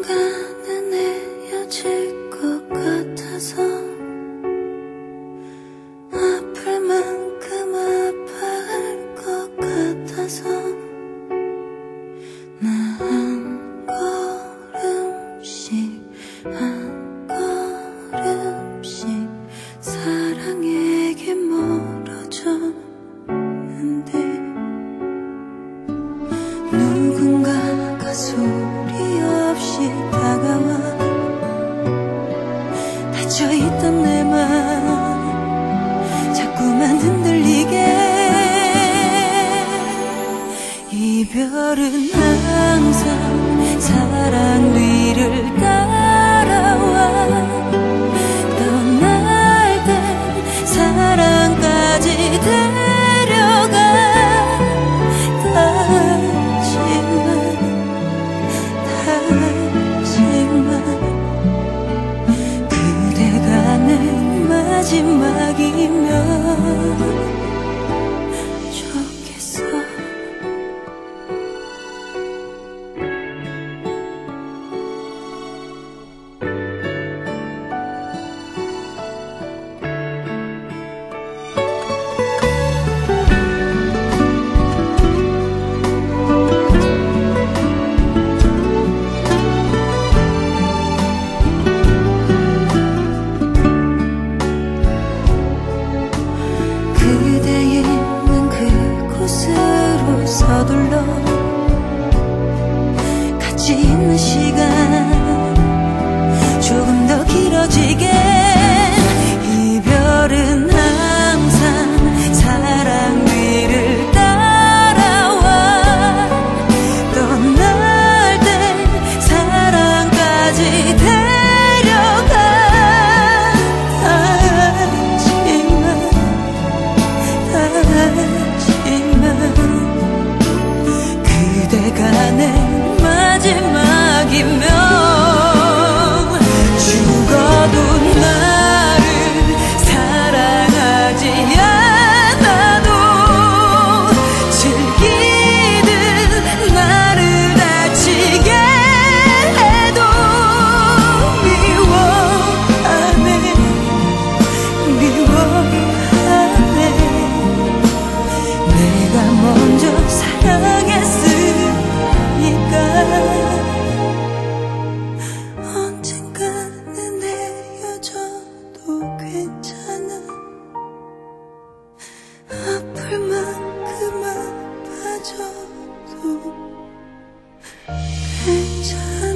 누군가는 헤어질 것 같아서 아플 만큼 아파할 것 같아서 나 한 걸음씩 한 걸음씩 사랑에게 멀어졌는데 누군가가 소리 없이 다가와 닫혀있던 내 맘 자꾸만 흔들리게 이별은 항상 사랑 뒤를 따라와 떠날 땐 사랑까지 데려가 그대가 내 마지막이면 좋겠어. 그대 있는 그곳으로 서둘러 같이 있는 시간 조금 더 길어지게 이별은 항상 사랑 뒤를 따라와 떠날 땐 사랑까지 데려가 그대가 내 마지막이면 죽어도 나를 사랑하지 않아도 즐기듯 나를 다치게 해도 미워하네 내가 먼저 사랑했으니까 언젠가는 헤어져도 괜찮아 아플 만큼 아파져도 괜찮아